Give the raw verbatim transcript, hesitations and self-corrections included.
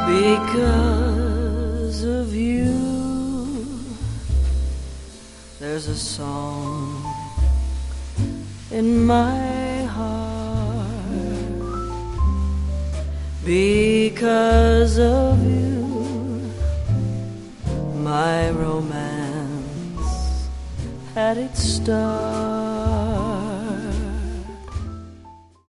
Because of you, there's a song in my heart. Because of you, my romance had its start.